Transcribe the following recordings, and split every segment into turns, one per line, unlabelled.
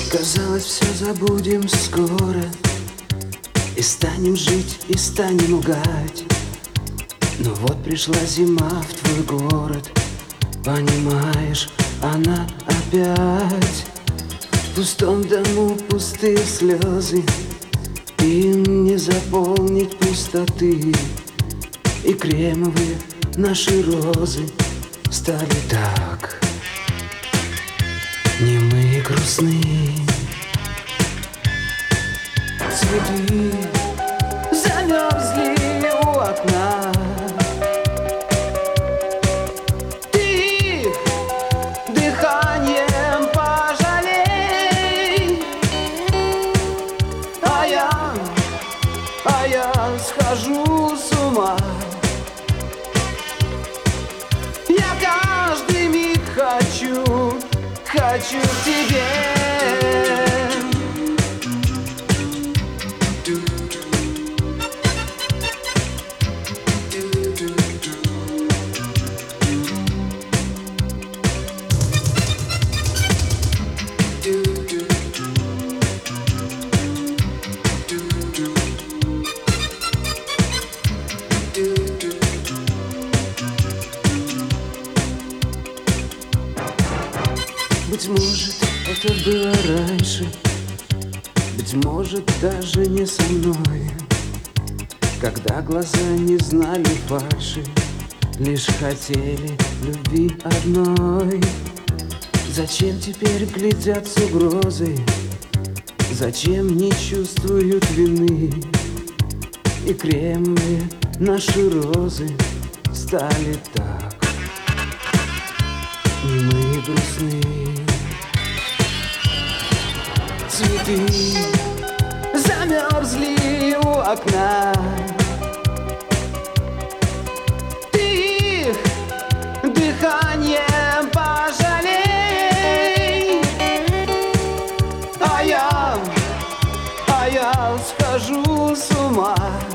Казалось, все забудем скоро, и станем жить, и станем лгать. Но вот пришла зима в твой город, понимаешь, она опять. В пустом дому пустые слезы, им не заполнить пустоты. И кремовые наши розы стали так немые, грустные. Цветы замерзли у окна, ты их дыханием пожалей. А я схожу с ума. Я каждый миг хочу к тебе. Быть может, это было раньше, быть может, даже не со мной, когда глаза не знали фальши, лишь хотели любви одной. Зачем теперь глядят с угрозой, зачем не чувствуют вины? И кремовые наши розы стали так немые, грустные. Цветы замерзли у окна, ты их дыханием пожалей. А я схожу с ума.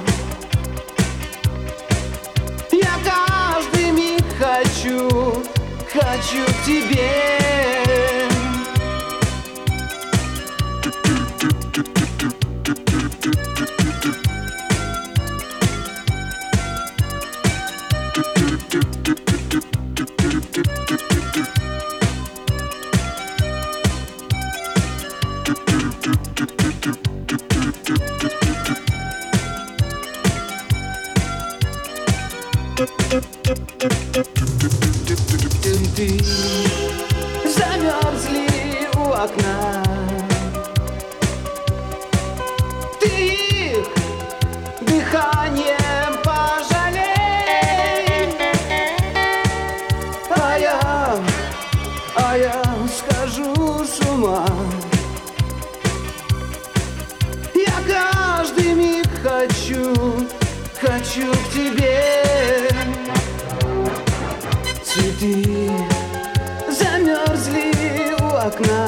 Я каждый миг хочу к тебе. Цветы замерзли у окна, ты их дыханием пожалей. А я схожу с ума. Я каждый миг хочу к тебе. Цветы замерзли у окна,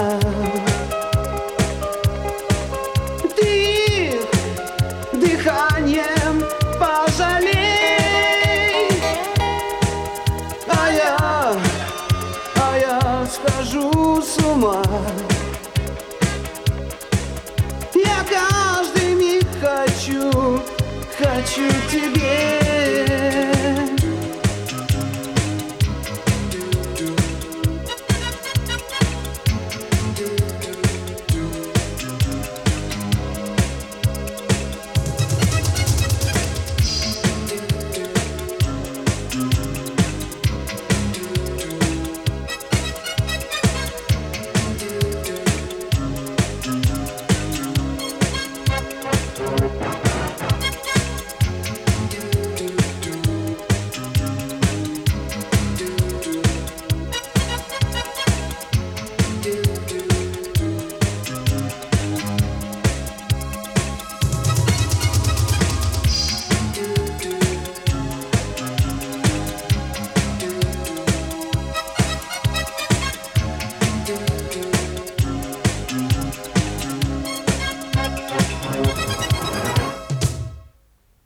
ты их дыханием пожалей. А я схожу с ума. Я каждый миг хочу к тебе.